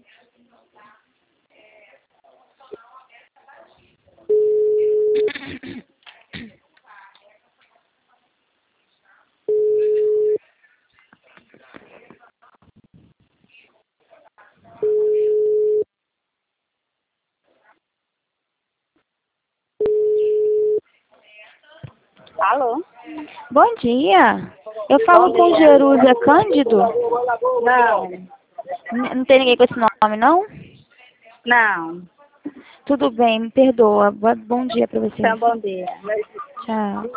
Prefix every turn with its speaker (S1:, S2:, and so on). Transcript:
S1: Alô?
S2: Bom dia. Eu falo com Jerusa Cândido.
S1: Não,
S2: Não tem ninguém com esse nome, não?
S1: não.
S2: Tudo bem, me perdoa. Bom dia pra vocês.
S1: Então, bom dia.
S2: Tchau.